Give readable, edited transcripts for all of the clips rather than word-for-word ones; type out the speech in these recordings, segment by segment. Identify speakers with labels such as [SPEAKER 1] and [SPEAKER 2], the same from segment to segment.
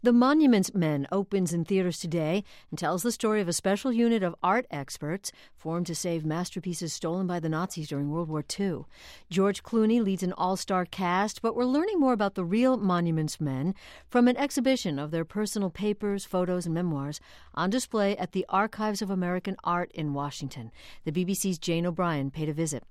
[SPEAKER 1] The Monuments Men opens in theaters today and tells the story of a special unit of art experts formed to save masterpieces stolen by the Nazis during World War II. George Clooney leads an all-star cast, but we're learning more about the real Monuments Men from an exhibition of their personal papers, photos, and memoirs on display at the Archives of American Art in Washington. The BBC's Jane O'Brien paid a visit.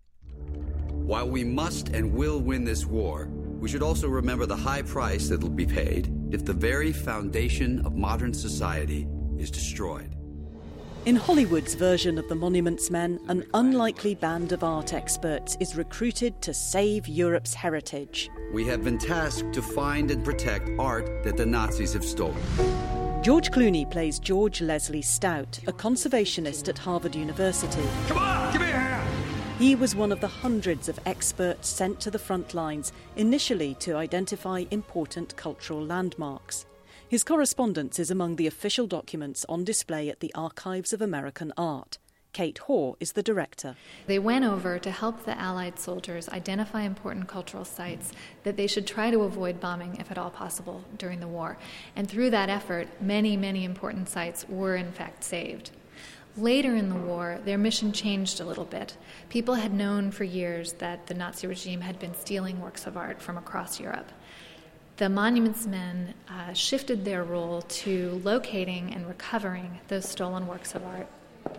[SPEAKER 2] While we must and will win this war, we should also remember the high price that will be paid if the very foundation of modern society is destroyed.
[SPEAKER 3] In Hollywood's version of the Monuments Men, an unlikely band of art experts is recruited to save Europe's heritage.
[SPEAKER 2] We have been tasked to find and protect art that the Nazis have stolen.
[SPEAKER 3] George Clooney plays George Leslie Stout, a conservationist at Harvard University.
[SPEAKER 4] Come on, give me a hand!
[SPEAKER 3] He was one of the hundreds of experts sent to the front lines, initially to identify important cultural landmarks. His correspondence is among the official documents on display at the Archives of American Art. Kate Hoare is the director.
[SPEAKER 5] They went over to help the Allied soldiers identify important cultural sites that they should try to avoid bombing, if at all possible, during the war. And through that effort, many, many important sites were in fact saved. Later in the war, their mission changed a little bit. People had known for years that the Nazi regime had been stealing works of art from across Europe. The Monuments Men shifted their role to locating and recovering those stolen works of art.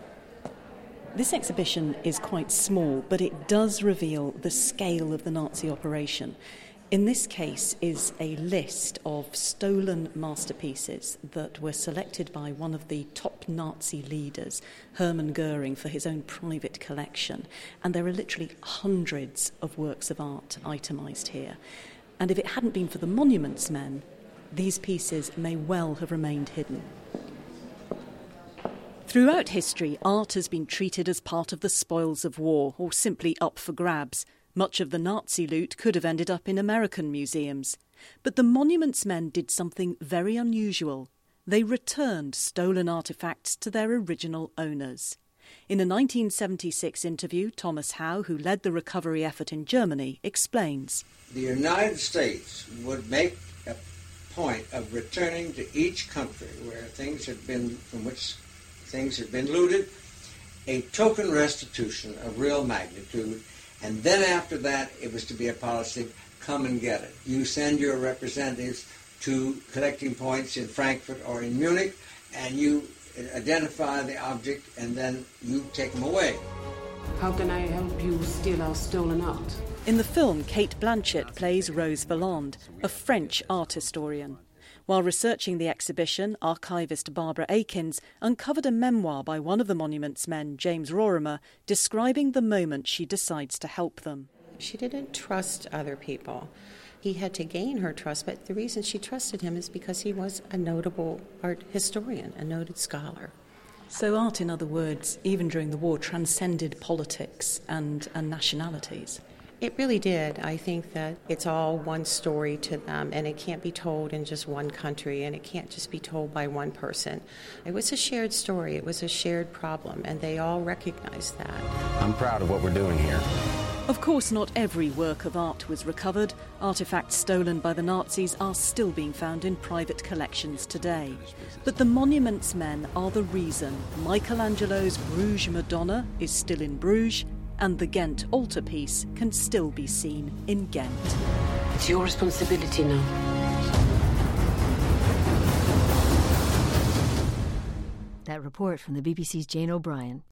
[SPEAKER 3] This exhibition is quite small, but it does reveal the scale of the Nazi operation. In this case is a list of stolen masterpieces that were selected by one of the top Nazi leaders, Hermann Goering, for his own private collection. And there are literally hundreds of works of art itemised here. And if it hadn't been for the Monuments Men, these pieces may well have remained hidden. Throughout history, art has been treated as part of the spoils of war, or simply up for grabs. Much of the Nazi loot could have ended up in American museums. But the Monuments Men did something very unusual. They returned stolen artefacts to their original owners. In a 1976 interview, Thomas Howe, who led the recovery effort in Germany, explains.
[SPEAKER 6] The United States would make a point of returning to each country from which things had been looted, a token restitution of real magnitude. And then after that, it was to be a policy, come and get it. You send your representatives to collecting points in Frankfurt or in Munich, and you identify the object, and then you take them away.
[SPEAKER 7] How can I help you steal our stolen art?
[SPEAKER 3] In the film, Cate Blanchett plays Rose Valland, a French art historian. While researching the exhibition, archivist Barbara Akins uncovered a memoir by one of the Monuments Men, James Rorimer, describing the moment she decides to help them.
[SPEAKER 8] She didn't trust other people. He had to gain her trust, but the reason she trusted him is because he was a notable art historian, a noted scholar.
[SPEAKER 3] So art, in other words, even during the war, transcended politics and nationalities.
[SPEAKER 8] It really did. I think that it's all one story to them, and it can't be told in just one country, and it can't just be told by one person. It was a shared story. It was a shared problem, and they all recognized that.
[SPEAKER 9] I'm proud of what we're doing here.
[SPEAKER 3] Of course, not every work of art was recovered. Artefacts stolen by the Nazis are still being found in private collections today. But the Monuments Men are the reason Michelangelo's Bruges Madonna is still in Bruges, and the Ghent altarpiece can still be seen in Ghent.
[SPEAKER 7] It's your responsibility now.
[SPEAKER 1] That report from the BBC's Jane O'Brien.